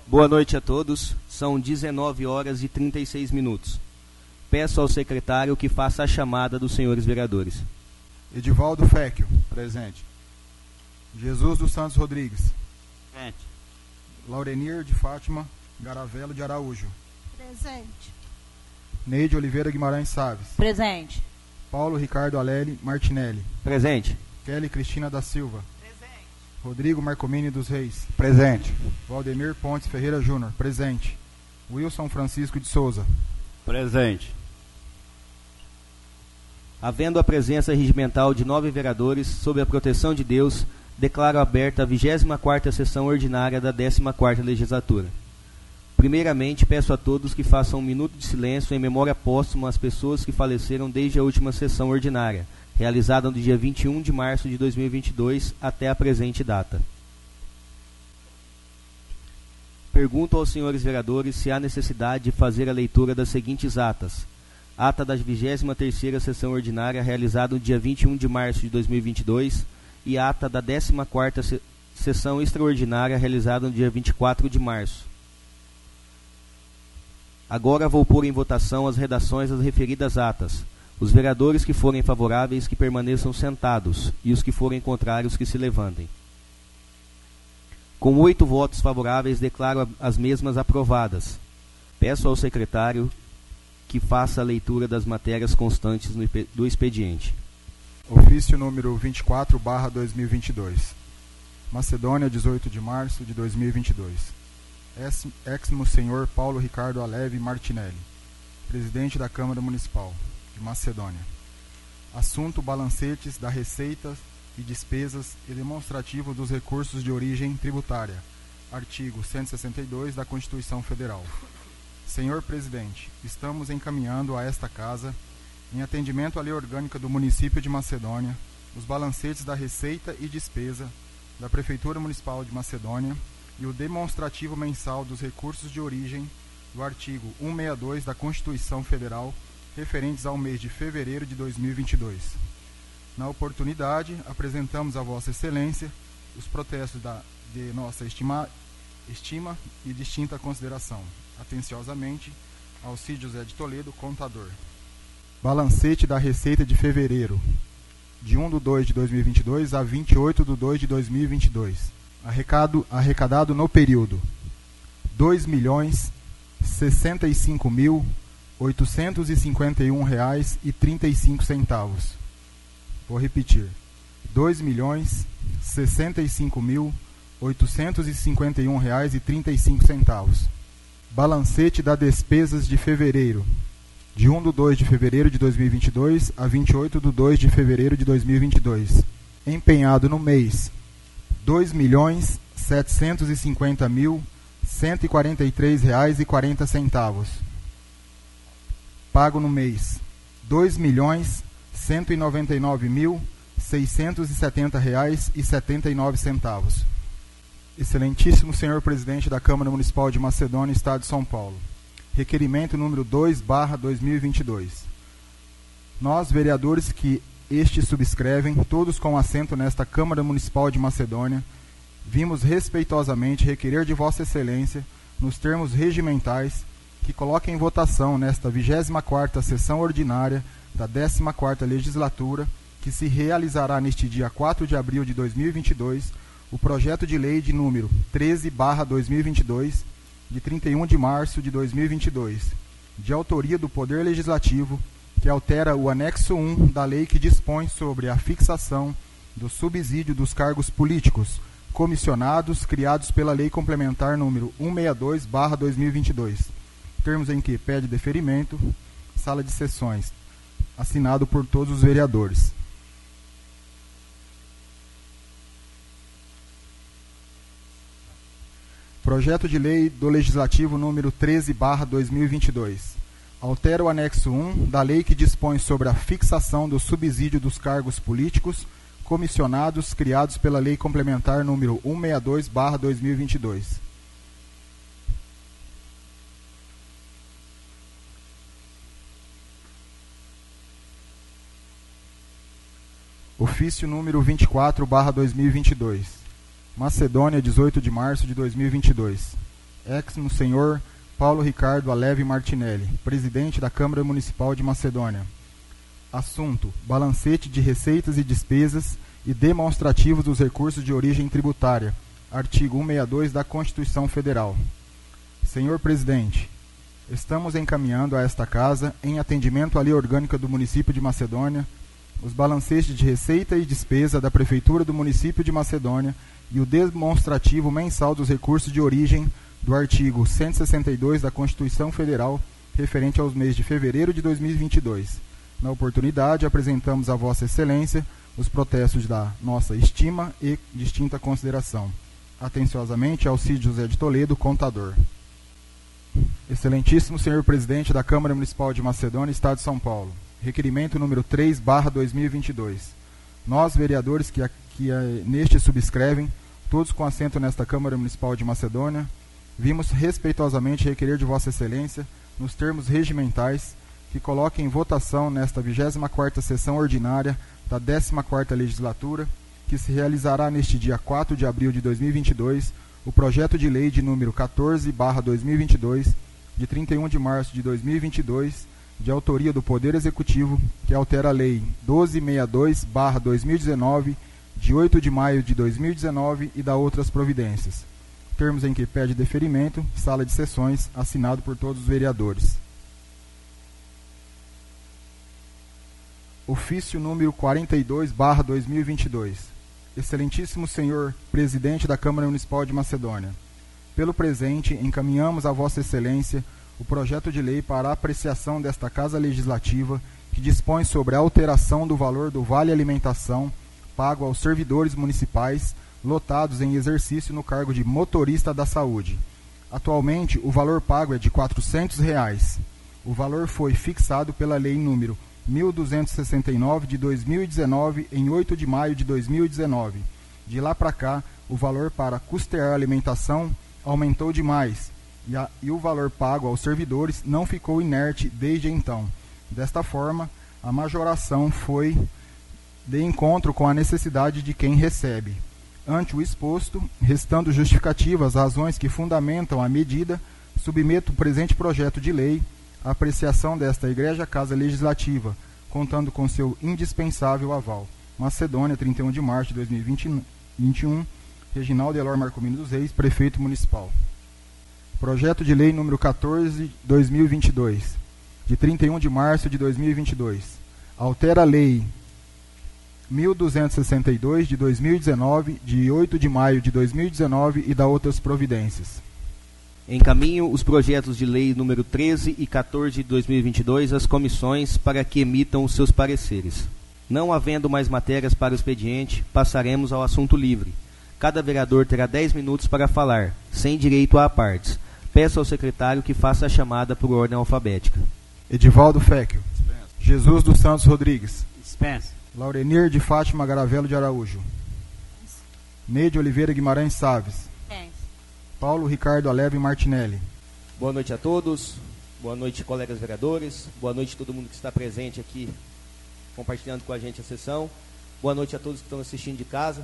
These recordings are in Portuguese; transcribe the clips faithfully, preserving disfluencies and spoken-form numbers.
Boa noite a todos. São dezenove horas e trinta e seis minutos. Peço ao secretário que faça a chamada dos senhores vereadores. Edivaldo Féquio, presente. Jesus dos Santos Rodrigues. Presente. Laurenir de Fátima Garavello de Araújo. Presente. Neide Oliveira Guimarães Saves. Presente. Paulo Ricardo Aleli Martinelli. Presente. Kelly Cristina da Silva. Presente. Rodrigo Marcomini dos Reis. Presente. Valdemir Pontes Ferreira Júnior. Presente. Wilson Francisco de Souza. Presente. Havendo a presença regimental de nove vereadores, sob a proteção de Deus, declaro aberta a vigésima quarta sessão ordinária da décima quarta legislatura. Primeiramente, peço a todos que façam um minuto de silêncio em memória póstuma às pessoas que faleceram desde a última sessão ordinária, realizada no dia vinte e um de março de dois mil e vinte e dois até a presente data. Pergunto aos senhores vereadores se há necessidade de fazer a leitura das seguintes atas. Ata da vigésima terceira sessão ordinária realizada no dia vinte e um de março de dois mil e vinte e dois e ata da décima quarta se- sessão extraordinária realizada no dia vinte e quatro de março. Agora vou pôr em votação as redações das referidas atas. Os vereadores que forem favoráveis que permaneçam sentados e os que forem contrários que se levantem. Com oito votos favoráveis, declaro as mesmas aprovadas. Peço ao secretário que faça a leitura das matérias constantes no, do expediente. Ofício número vinte e quatro barra dois mil e vinte e dois. Macedônia, dezoito de março de dois mil e vinte e dois. Exmo senhor Paulo Ricardo Aleli Martinelli, presidente da Câmara Municipal de Macedônia. Assunto: balancetes da receita e despesas e demonstrativo dos recursos de origem tributária. Artigo cento e sessenta e dois da Constituição Federal. Senhor Presidente, estamos encaminhando a esta Casa, em atendimento à Lei Orgânica do Município de Macedônia, os balancetes da receita e despesa da Prefeitura Municipal de Macedônia e o demonstrativo mensal dos recursos de origem do artigo cento e sessenta e dois da Constituição Federal, referentes ao mês de fevereiro de dois mil e vinte e dois. Na oportunidade, apresentamos a Vossa Excelência os protestos da, de nossa estima, estima e distinta consideração. Atenciosamente, Alcide José de Toledo, contador. Balancete da receita de fevereiro, de um de dois de dois mil e vinte e dois a vinte e oito de dois de dois mil e vinte e dois. Arrecado, arrecadado no período: dois milhões sessenta e cinco mil oitocentos e cinquenta e um reais e trinta e cinco centavos. Vou repetir: dois milhões sessenta e cinco mil oitocentos e cinquenta e um reais e trinta e cinco centavos. Balancete das despesas de fevereiro, de um de dois de fevereiro de dois mil e vinte e dois a vinte e oito de dois de fevereiro de dois mil e vinte e dois. Empenhado no mês: dois milhões setecentos e cinquenta mil cento e quarenta e três reais e quarenta centavos. Pago no mês: dois milhões cento e noventa e nove mil seiscentos e setenta reais e setenta e nove centavos. Excelentíssimo senhor presidente da Câmara Municipal de Macedônia, Estado de São Paulo. Requerimento número dois barra dois mil e vinte e dois. Nós, vereadores que este subscrevem, todos com assento nesta Câmara Municipal de Macedônia, vimos respeitosamente requerer de Vossa Excelência, nos termos regimentais, que coloque em votação nesta vigésima quarta sessão ordinária da décima quarta legislatura, que se realizará neste dia quatro de abril de dois mil e vinte e dois, o projeto de lei de número treze barra dois mil e vinte e dois, de trinta e um de março de dois mil e vinte e dois, de autoria do Poder Legislativo, que altera o anexo um da lei que dispõe sobre a fixação do subsídio dos cargos políticos comissionados criados pela Lei Complementar número cento e sessenta e dois barra dois mil e vinte e dois, termos em que pede deferimento, sala de sessões, assinado por todos os vereadores. Projeto de lei do Legislativo número treze barra dois mil e vinte e dois. Altera o anexo um da lei que dispõe sobre a fixação do subsídio dos cargos políticos comissionados criados pela Lei Complementar número cento e sessenta e dois barra dois mil e vinte e dois. Ofício número vinte e quatro barra dois mil e vinte e dois. Macedônia, dezoito de março de dois mil e vinte e dois. Excmo senhor Paulo Ricardo Aleve Martinelli, presidente da Câmara Municipal de Macedônia. Assunto: balancete de receitas e despesas e demonstrativo dos recursos de origem tributária. Artigo cento e sessenta e dois da Constituição Federal. Senhor Presidente, estamos encaminhando a esta Casa, em atendimento à Lei Orgânica do Município de Macedônia, os balancetes de receita e despesa da Prefeitura do Município de Macedônia e o demonstrativo mensal dos recursos de origem do artigo cento e sessenta e dois da Constituição Federal, referente aos meses de fevereiro de dois mil e vinte e dois. Na oportunidade, apresentamos a Vossa Excelência os protestos da nossa estima e distinta consideração. Atenciosamente, Alcides José de Toledo, contador. Excelentíssimo Senhor Presidente da Câmara Municipal de Macedônia, Estado de São Paulo. Requerimento número três barra dois mil e vinte e dois. Nós, vereadores que, que neste subscrevem, todos com assento nesta Câmara Municipal de Macedônia, vimos respeitosamente requerer de Vossa Excelência, nos termos regimentais, que coloque em votação nesta vigésima quarta sessão ordinária da décima quarta Legislatura, que se realizará neste dia quatro de abril de dois mil e vinte e dois, o projeto de lei de número quatorze barra dois mil e vinte e dois, de trinta e um de março de dois mil e vinte e dois, de autoria do Poder Executivo, que altera a Lei doze sessenta e dois barra dois mil e dezenove, de oito de maio de dois mil e dezenove, e da outras providências. Termos em que pede deferimento, sala de sessões, assinado por todos os vereadores. Ofício número quarenta e dois barra dois mil e vinte e dois. Excelentíssimo Senhor Presidente da Câmara Municipal de Macedônia, pelo presente, encaminhamos a Vossa Excelência o projeto de lei para a apreciação desta Casa Legislativa, que dispõe sobre a alteração do valor do Vale Alimentação pago aos servidores municipais lotados em exercício no cargo de motorista da saúde. Atualmente, o valor pago é de quatrocentos reais. O valor foi fixado pela Lei número mil duzentos e sessenta e nove de dois mil e dezenove, em oito de maio de dois mil e dezenove. De lá para cá, o valor para custear a alimentação aumentou demais, e, a, e o valor pago aos servidores não ficou inerte desde então. Desta forma, a majoração foi de encontro com a necessidade de quem recebe. Ante o exposto, restando justificativas as razões que fundamentam a medida, submeto o presente projeto de lei à apreciação desta Egrégia Casa Legislativa, contando com seu indispensável aval. Macedônia, trinta e um de março de dois mil e vinte e um, Reginaldo Elor Marcomino dos Reis, Prefeito Municipal. Projeto de Lei número quatorze barra dois mil e vinte e dois, de trinta e um de março de dois mil e vinte e dois. Altera a Lei mil duzentos e sessenta e dois de dois mil e dezenove, de oito de maio de dois mil e dezenove, e da outras providências. Encaminho os projetos de lei número treze e quatorze de dois mil e vinte e dois às comissões para que emitam os seus pareceres. Não havendo mais matérias para o expediente, passaremos ao assunto livre. Cada vereador terá dez minutos para falar, sem direito a apartes. Peço ao secretário que faça a chamada por ordem alfabética. Edivaldo Féquio. Dispensa. Jesus dos Santos Rodrigues. Dispensa. Laurenir de Fátima Garavelo de Araújo. Dispensa. Neide Oliveira Guimarães Saves. Dispensa. Paulo Ricardo Aleve Martinelli. Boa noite a todos. Boa noite, colegas vereadores. Boa noite a todo mundo que está presente aqui, compartilhando com a gente a sessão. Boa noite a todos que estão assistindo de casa.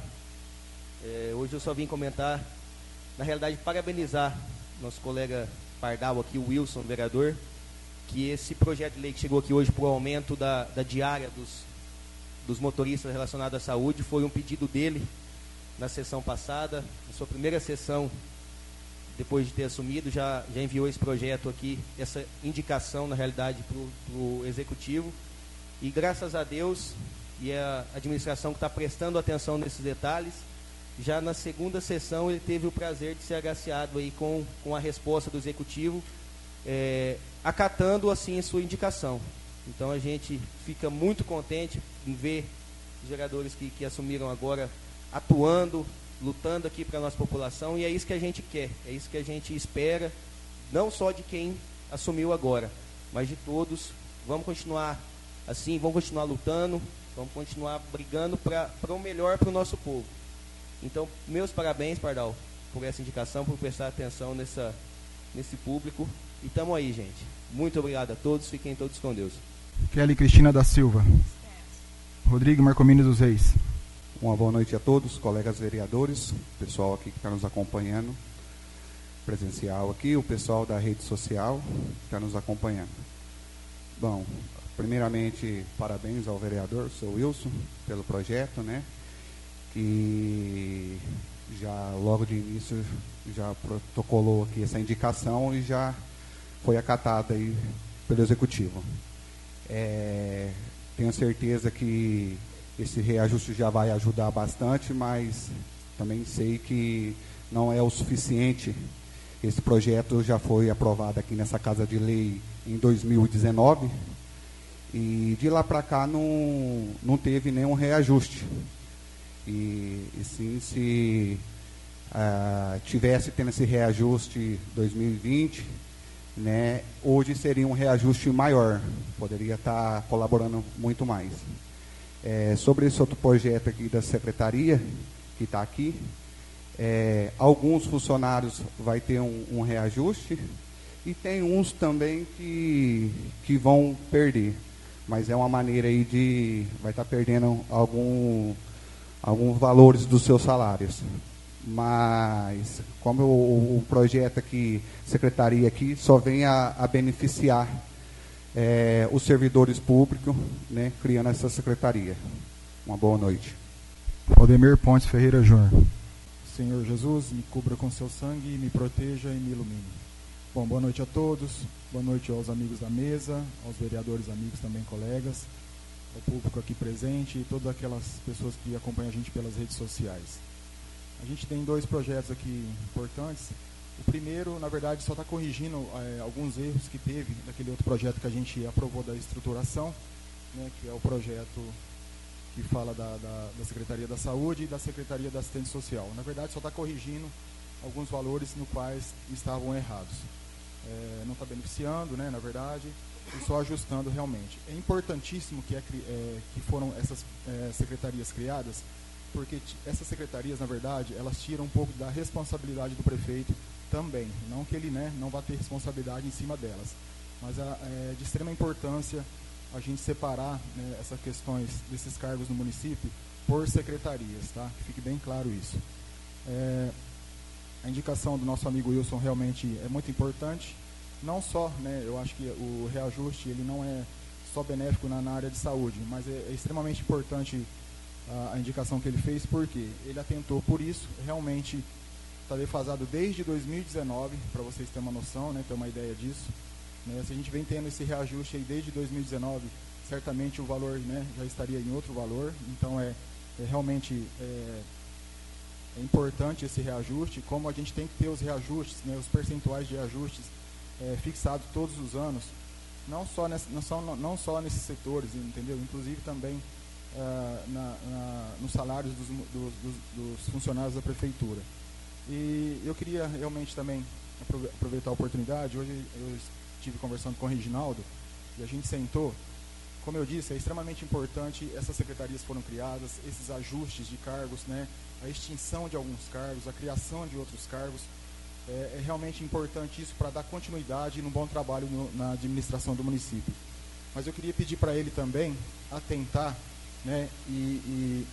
É, hoje eu só vim comentar, na realidade, parabenizar nosso colega Pardal aqui, o Wilson, vereador, que esse projeto de lei que chegou aqui hoje para o aumento da, da diária dos, dos motoristas relacionados à saúde foi um pedido dele na sessão passada, na sua primeira sessão, depois de ter assumido, já, já enviou esse projeto aqui, essa indicação, na realidade, para o Executivo. E graças a Deus e a administração que está prestando atenção nesses detalhes, já na segunda sessão ele teve o prazer de ser agraciado aí com, com a resposta do Executivo, é, acatando assim a sua indicação. Então a gente fica muito contente em ver os vereadores que, que assumiram agora atuando, lutando aqui para a nossa população, e é isso que a gente quer, é isso que a gente espera, não só de quem assumiu agora, mas de todos. Vamos continuar assim, vamos continuar lutando, vamos continuar brigando para o melhor para o nosso povo. Então, meus parabéns, Pardal, por essa indicação, por prestar atenção nessa, nesse público. E estamos aí, gente. Muito obrigado a todos, fiquem todos com Deus. Kelly Cristina da Silva. Rodrigo Marcomino dos Reis. Uma boa noite a todos, colegas vereadores, pessoal aqui que está nos acompanhando. presencial aqui, o pessoal da rede social que está nos acompanhando. Bom, primeiramente, parabéns ao vereador, seu Wilson, pelo projeto, né? Que já logo de início já protocolou aqui essa indicação e já foi acatada aí pelo Executivo. É, tenho certeza que esse reajuste já vai ajudar bastante, mas também sei que não é o suficiente. Esse projeto já foi aprovado aqui nessa Casa de Lei em dois mil e dezenove e de lá para cá não, não teve nenhum reajuste. E, e sim, se uh, tivesse tendo esse reajuste dois mil e vinte, né, hoje seria um reajuste maior, poderia estar colaborando muito mais. É, sobre esse outro projeto aqui da secretaria, que está aqui, é, alguns funcionários vai ter um, um reajuste e tem uns também que, que vão perder, mas é uma maneira aí de, vai estar perdendo algum, alguns valores dos seus salários. Mas, como o, o projeto aqui, secretaria aqui, só vem a, a beneficiar é, os servidores públicos, né, criando essa secretaria. Uma boa noite. Aldemir Pontes Ferreira Júnior. Senhor Jesus, me cubra com seu sangue, me proteja e me ilumine. Bom, boa noite a todos, boa noite aos amigos da mesa, aos vereadores amigos também, colegas, ao público aqui presente e todas aquelas pessoas que acompanham a gente pelas redes sociais. A gente tem dois projetos aqui importantes. O primeiro, na verdade, só está corrigindo é, alguns erros que teve daquele outro projeto que a gente aprovou da estruturação, né, que é o projeto que fala da, da, da Secretaria da Saúde e da Secretaria da Assistência Social. Na verdade, só está corrigindo alguns valores no quais estavam errados. É, não está beneficiando, né, na verdade, e só ajustando realmente. É importantíssimo que, é, é, que foram essas é, secretarias criadas, porque essas secretarias, na verdade, elas tiram um pouco da responsabilidade do prefeito também. Não que ele, né, não vá ter responsabilidade em cima delas, mas é de extrema importância a gente separar, né, essas questões desses cargos no município por secretarias, tá? Que fique bem claro isso. É, a indicação do nosso amigo Wilson realmente é muito importante, não só, né, eu acho que o reajuste ele não é só benéfico na, na área de saúde, mas é, é extremamente importante a, a indicação que ele fez, porque ele atentou por isso, realmente está defasado desde dois mil e dezenove, para vocês terem uma noção, né, ter uma ideia disso. Né, se a gente vem tendo esse reajuste aí desde dois mil e dezenove, certamente o valor, né, já estaria em outro valor, então é, é realmente é, é importante esse reajuste, como a gente tem que ter os reajustes, né, os percentuais de reajustes é, fixados todos os anos, não só, nesse, não, só, não só nesses setores, entendeu? Inclusive também uh, na, na, nos salários dos, dos, dos, dos funcionários da prefeitura. E eu queria realmente também aproveitar a oportunidade. Hoje eu estive conversando com o Reginaldo e a gente sentou. Como eu disse, é extremamente importante, essas secretarias foram criadas, esses ajustes de cargos, né, a extinção de alguns cargos, a criação de outros cargos. É, é realmente importante isso para dar continuidade no bom trabalho no, na administração do município. Mas eu queria pedir para ele também atentar, né, e, e,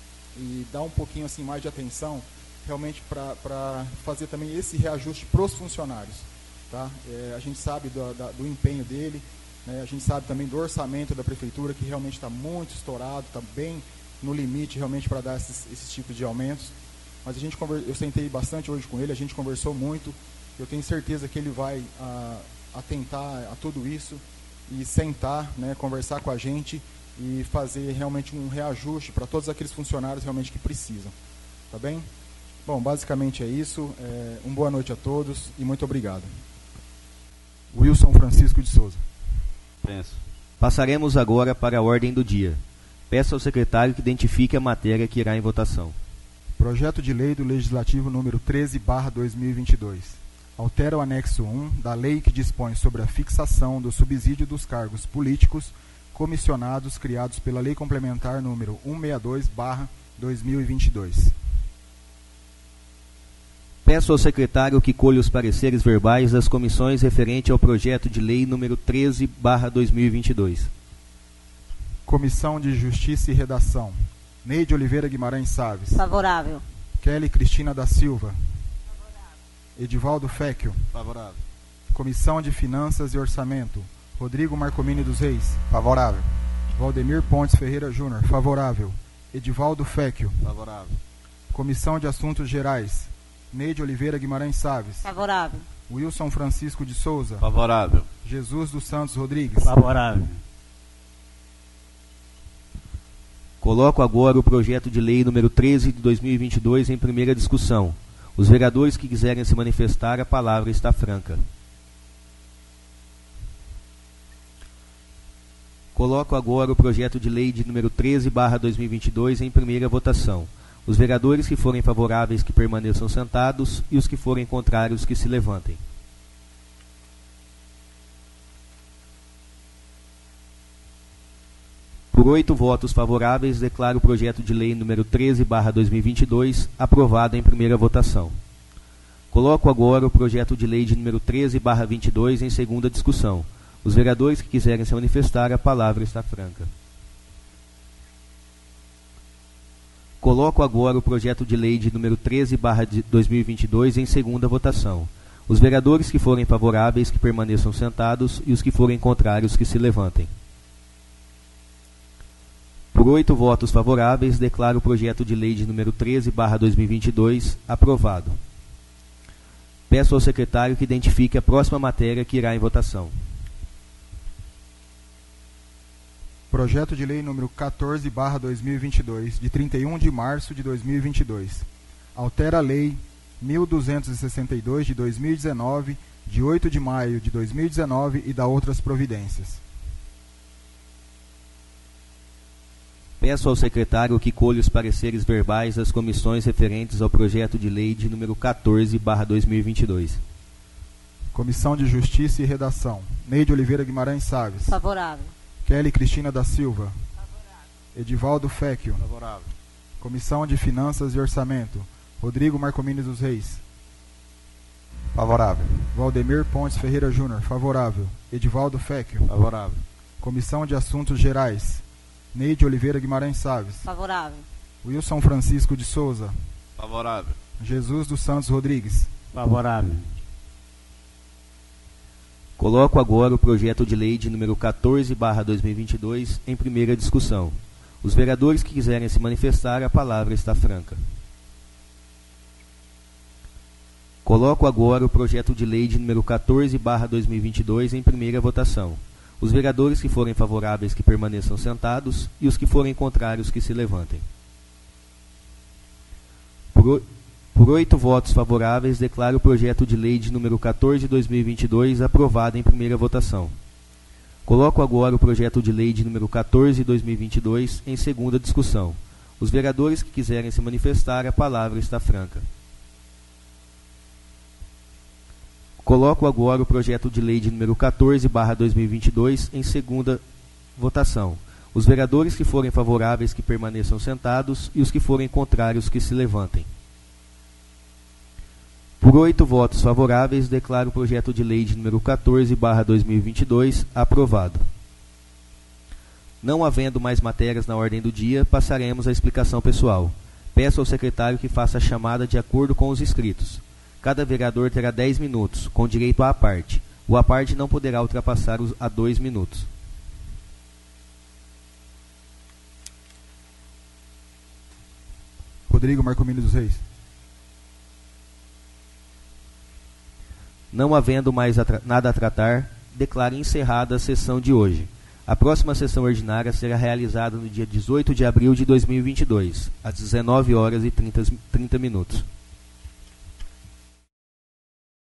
e dar um pouquinho assim, mais de atenção realmente para fazer também esse reajuste para os funcionários. Tá? É, a gente sabe do, da, do empenho dele, né, a gente sabe também do orçamento da prefeitura, que realmente está muito estourado, está bem no limite realmente para dar esses, esses tipos de aumentos. Mas a gente conver... eu sentei bastante hoje com ele, a gente conversou muito, eu tenho certeza que ele vai a, atentar a tudo isso e sentar, né, conversar com a gente e fazer realmente um reajuste para todos aqueles funcionários realmente que precisam. Tá bem? Bom, basicamente é isso. É, uma boa noite a todos e muito obrigado. Wilson Francisco de Souza. Penso. Passaremos agora para a ordem do dia. Peço ao secretário que identifique a matéria que irá em votação. Projeto de Lei do Legislativo número treze barra dois mil e vinte e dois. Altera o anexo um da lei que dispõe sobre a fixação do subsídio dos cargos políticos comissionados criados pela Lei Complementar número cento e sessenta e dois barra dois mil e vinte e dois. Peço ao secretário que colha os pareceres verbais das comissões referente ao projeto de lei número treze barra dois mil e vinte e dois. Comissão de Justiça e Redação. Neide Oliveira Guimarães Saves. Favorável. Kelly Cristina da Silva. Favorável. Edivaldo Féquio. Favorável. Comissão de Finanças e Orçamento, Rodrigo Marcomini dos Reis. Favorável. Valdemir Pontes Ferreira Júnior. Favorável. Edivaldo Féquio. Favorável. Comissão de Assuntos Gerais, Neide Oliveira Guimarães Saves. Favorável. Wilson Francisco de Souza. Favorável. Jesus dos Santos Rodrigues. Favorável. Coloco agora o projeto de lei número treze de dois mil e vinte e dois em primeira discussão. Os vereadores que quiserem se manifestar, a palavra está franca. Coloco agora o projeto de lei de número treze barra dois mil e vinte e dois em primeira votação. Os vereadores que forem favoráveis que permaneçam sentados e os que forem contrários que se levantem. Por oito votos favoráveis, declaro o projeto de lei número treze barra dois mil e vinte e dois aprovado em primeira votação. Coloco agora o projeto de lei de número treze barra vinte e dois em segunda discussão. Os vereadores que quiserem se manifestar, a palavra está franca. Coloco agora o projeto de lei de número treze barra dois mil e vinte e dois em segunda votação. Os vereadores que forem favoráveis que permaneçam sentados e os que forem contrários que se levantem. Por oito votos favoráveis, declaro o projeto de lei de número treze barra dois mil e vinte e dois aprovado. Peço ao secretário que identifique a próxima matéria que irá em votação. Projeto de lei número quatorze barra dois mil e vinte e dois, de trinta e um de março de dois mil e vinte e dois. Altera a lei mil duzentos e sessenta e dois de dois mil e dezenove, de oito de maio de dois mil e dezenove e dá outras providências. Peço ao secretário que colhe os pareceres verbais das comissões referentes ao projeto de lei de número quatorze barra dois mil e vinte e dois. Comissão de Justiça e Redação, Neide Oliveira Guimarães Saves. Favorável. Kelly Cristina da Silva. Favorável. Edivaldo Féquio. Favorável. Comissão de Finanças e Orçamento, Rodrigo Marcomini dos Reis. Favorável. Valdemir Pontes Ferreira Júnior. Favorável. Edivaldo Féquio. Favorável. Comissão de Assuntos Gerais, Neide Oliveira Guimarães Saves. Favorável. Wilson Francisco de Souza. Favorável. Jesus dos Santos Rodrigues. Favorável. Coloco agora o projeto de lei de número quatorze barra dois mil e vinte e dois em primeira discussão. Os vereadores que quiserem se manifestar, a palavra está franca. Coloco agora o projeto de lei de número quatorze barra dois mil e vinte e dois em primeira votação. Os vereadores que forem favoráveis que permaneçam sentados e os que forem contrários que se levantem. Por, por oito votos favoráveis, declaro o projeto de lei de número quatorze de dois mil e vinte e dois aprovado em primeira votação. Coloco agora o projeto de lei de número quatorze de dois mil e vinte e dois em segunda discussão. Os vereadores que quiserem se manifestar, a palavra está franca. Coloco agora o projeto de lei de número quatorze barra dois mil e vinte e dois em segunda votação. Os vereadores que forem favoráveis que permaneçam sentados e os que forem contrários que se levantem. Por oito votos favoráveis, declaro o projeto de lei de número quatorze barra dois mil e vinte e dois aprovado. Não havendo mais matérias na ordem do dia, passaremos à explicação pessoal. Peço ao secretário que faça a chamada de acordo com os inscritos. Cada vereador terá dez minutos, com direito à à parte. O à parte não poderá ultrapassar os a dois minutos. Rodrigo Marcomini dos Reis. Não havendo mais a nada a tratar, declaro encerrada a sessão de hoje. A próxima sessão ordinária será realizada no dia dezoito de abril de dois mil e vinte e dois, às dezenove horas e trinta minutos.